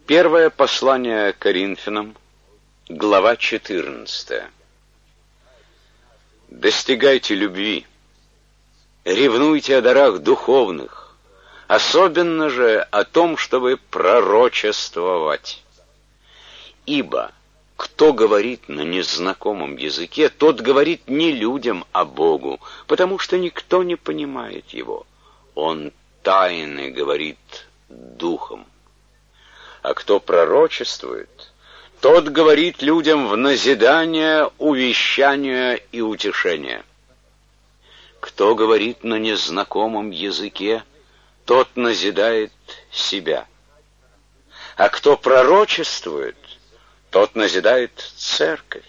Первое послание Коринфянам, глава 14. Достигайте любви, ревнуйте о дарах духовных, особенно же о том, чтобы пророчествовать. Ибо кто говорит на незнакомом языке, тот говорит не людям, а Богу, потому что никто не понимает его. Он тайны говорит духом. А кто пророчествует, тот говорит людям в назидание, увещание и утешение. Кто говорит на незнакомом языке, тот назидает себя. А кто пророчествует, тот назидает церковь.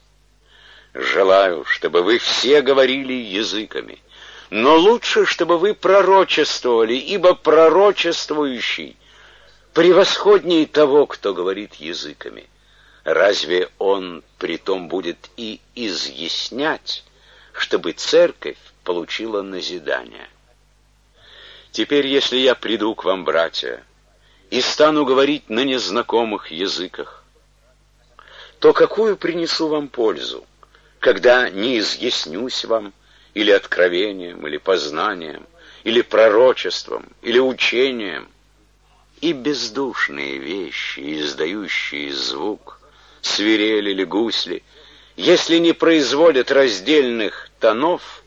Желаю, чтобы вы все говорили языками, но лучше, чтобы вы пророчествовали, ибо пророчествующий превосходнее того, кто говорит языками. Разве он притом будет и изъяснять, чтобы церковь получила назидание? Теперь, если я приду к вам, братья, и стану говорить на незнакомых языках, то какую принесу вам пользу, когда не изъяснюсь вам или откровением, или познанием, или пророчеством, или учением? И бездушные вещи, издающие звук, свирель или гусли, если не производят раздельных тонов,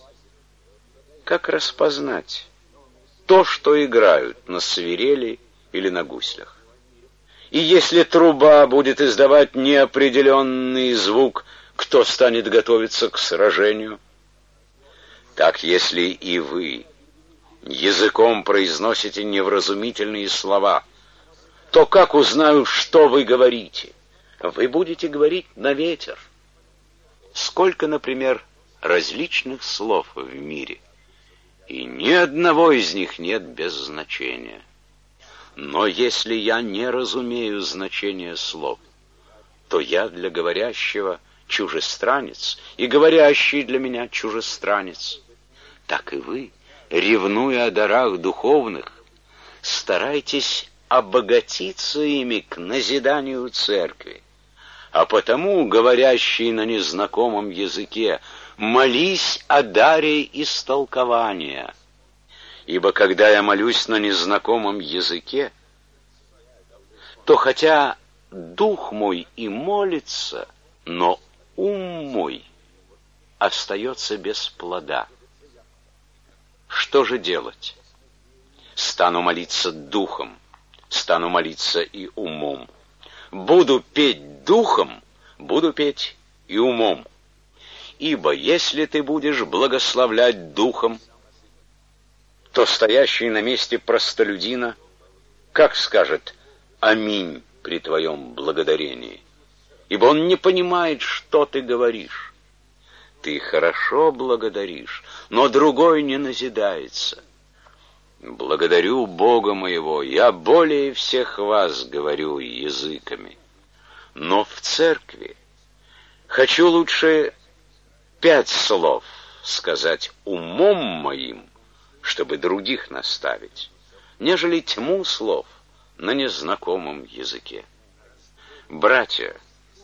как распознать то, что играют на свирели или на гуслях? И если труба будет издавать неопределенный звук, кто станет готовиться к сражению? Так, если и вы языком произносите невразумительные слова, то как узнаю, что вы говорите? Вы будете говорить на ветер. Сколько, например, различных слов в мире, и ни одного из них нет без значения. Но если я не разумею значение слов, то я для говорящего чужестранец, и говорящий для меня чужестранец. Так и вы, ревнуя о дарах духовных, старайтесь обогатиться ими к назиданию церкви. А потому, говорящий на незнакомом языке, молись о даре истолкования. Ибо когда я молюсь на незнакомом языке, то хотя дух мой и молится, но ум мой остается без плода. Что же делать? Стану молиться духом, стану молиться и умом. Буду петь духом, буду петь и умом. Ибо если ты будешь благословлять духом, то стоящий на месте простолюдина как скажет «Аминь» при твоем благодарении? Ибо он не понимает, что ты говоришь. Ты хорошо благодаришь, но другой не назидается. Благодарю Бога моего, я более всех вас говорю языками. Но в церкви хочу лучше 5 слов сказать умом моим, чтобы других наставить, нежели тьму слов на незнакомом языке. Братья,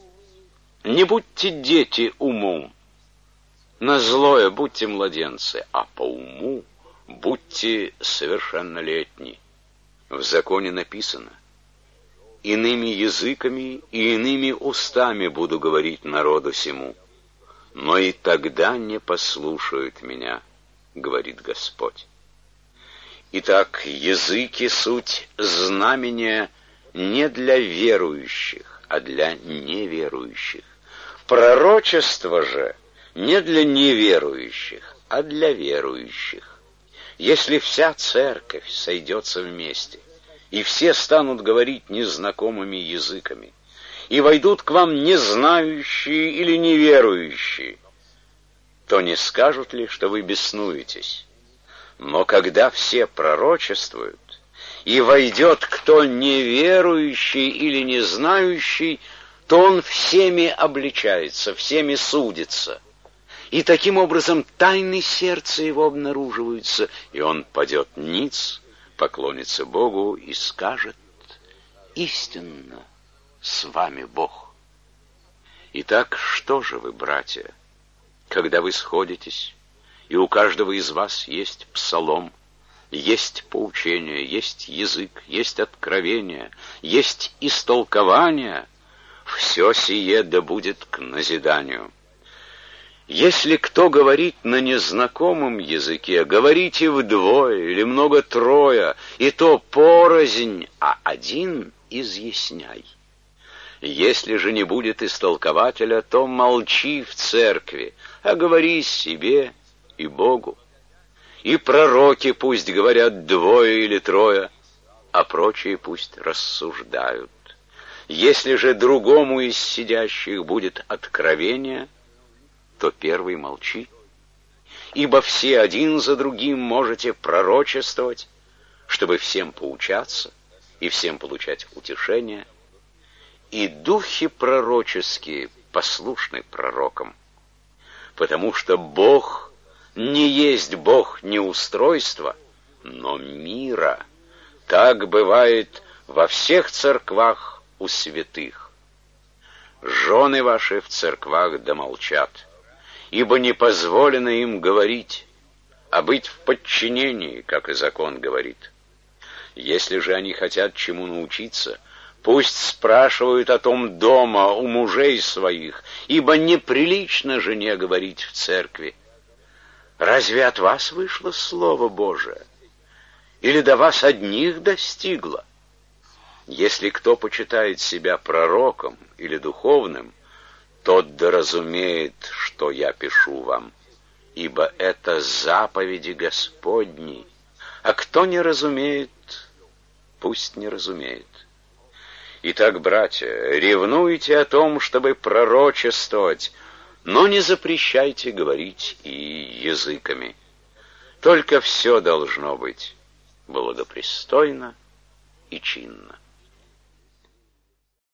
не будьте дети умом, на злое будьте младенцы, а по уму будьте совершеннолетни. В законе написано: иными языками и иными устами буду говорить народу сему, но и тогда не послушают меня, говорит Господь. Итак, языки суть знамения не для верующих, а для неверующих. Пророчество же не для неверующих, а для верующих. Если вся церковь сойдется вместе, и все станут говорить незнакомыми языками, и войдут к вам незнающие или неверующие, то не скажут ли, что вы беснуетесь? Но когда все пророчествуют, и войдет кто неверующий или не знающий, то он всеми обличается, всеми судится. И таким образом тайны сердца его обнаруживаются, и он падет ниц, поклонится Богу и скажет: истинно с вами Бог. Итак, что же вы, братья, когда вы сходитесь, и у каждого из вас есть псалом, есть поучение, есть язык, есть откровение, есть истолкование, все сие да будет к назиданию. Если кто говорит на незнакомом языке, говорите вдвое или много-трое, и то порознь, а один изъясняй. Если же не будет истолкователя, то молчи в церкви, а говори себе и Богу. И пророки пусть говорят двое или трое, а прочие пусть рассуждают. Если же другому из сидящих будет откровение, то первый молчи, ибо все один за другим можете пророчествовать, чтобы всем поучаться и всем получать утешение, и духи пророческие послушны пророкам, потому что Бог не есть Бог неустройства, но мира. Так бывает во всех церквах у святых. Жены ваши в церквах да молчат, ибо не позволено им говорить, а быть в подчинении, как и закон говорит. Если же они хотят чему научиться, пусть спрашивают о том дома у мужей своих, ибо неприлично жене говорить в церкви. Разве от вас вышло Слово Божие? Или до вас одних достигло? Если кто почитает себя пророком или духовным, тот да разумеет, что я пишу вам, ибо это заповеди Господни. А кто не разумеет, пусть не разумеет. Итак, братья, ревнуйте о том, чтобы пророчествовать, но не запрещайте говорить и языками. Только все должно быть благопристойно и чинно.